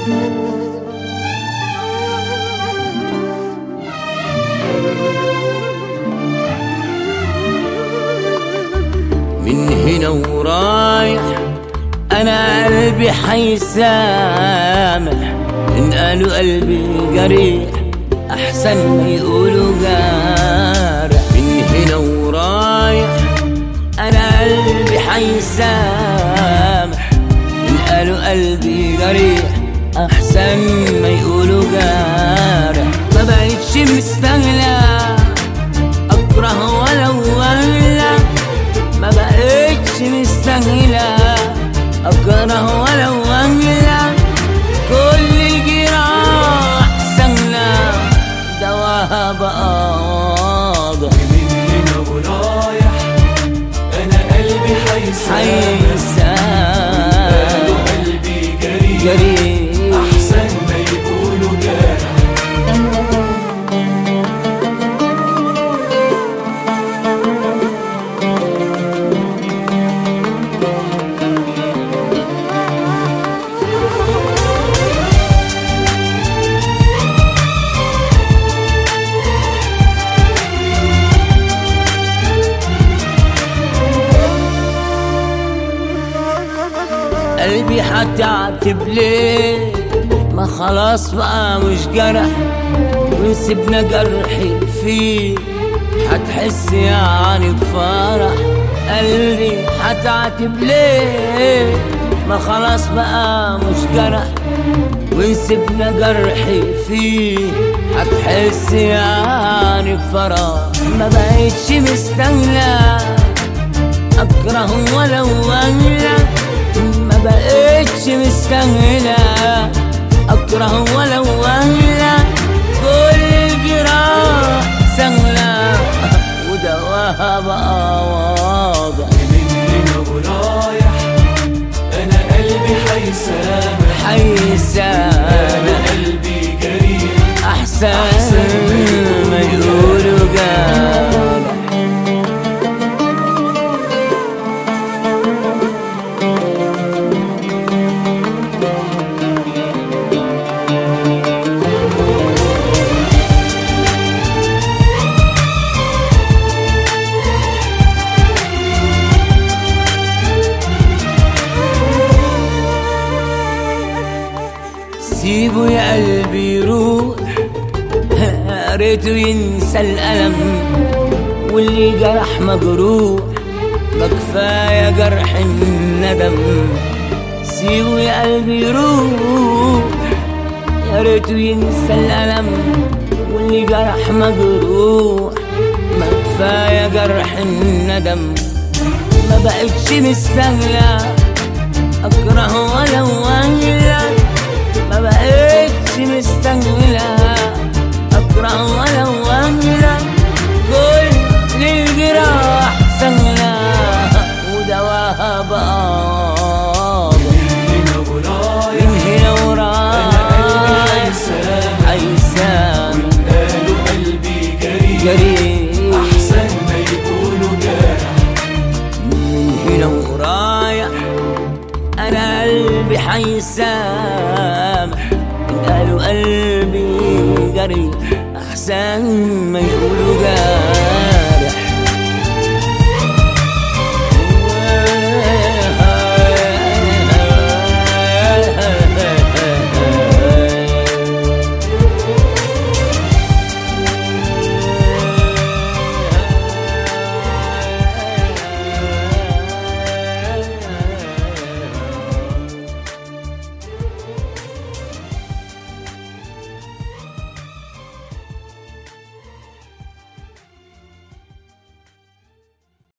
من هنا ورايح أنا قلبي حيسامح، إن قالوا قلبي جريح أحسن ما يقولوا جارح. من هنا ورايح أنا قلبي حيسامح، إن قالوا قلبي جريح أحسن ما يقولوا جارح. ما بقتش مستاهلة أكره ولو ولا، ما بقتش مستاهلة أكره ولو ولا. كل الجراح سهلة دواها بقى واضح. من هنا ورايح أنا قلبي حيسامح، قالوا قلبي جريح أحسن ما يقولوا جارح. قلبي هتعتب ليه؟ ما خلاص بقى مش جرح، وسيبنا جرحي فيه هتحس يعني بفرح. قلبي هتعتب ليه؟ ما خلاص بقى مش جرح، وسيبنا جرحي فيه هتحس يعني بفرح. ما بقتش مستاهلة أكره ولو ولا، ما بقتش مستاهلة أكره ولو ولا. كل الجراح سهلة ودواها بقى واضح. من هنا ورايح أنا قلبي حيسامح، قالوا قلبي جريح أحسن ما يقولوا جارح. سيبه يا قلبي يروح، يا ريته ينسى الألم، واللي جرح مجروح ما كفاية جرح الندم. سيبه يا قلبي يروح، يا ريته ينسى الألم، واللي جرح مجروح ما كفاية جرح الندم. ما بقتش مستاهلة أكره ولو ولا، ما بقتش مستاهلة أكره ولو ولا. كل الجراح سهلة ودواها بقى واضح. من هنا ورايح حيسامح، قالوا قلبي جريح أحسن ما يقولوا جارح. من هنا ورايح أنا قلبي حيسامح، قالوا قلبي جريح أحسن ما يقولوا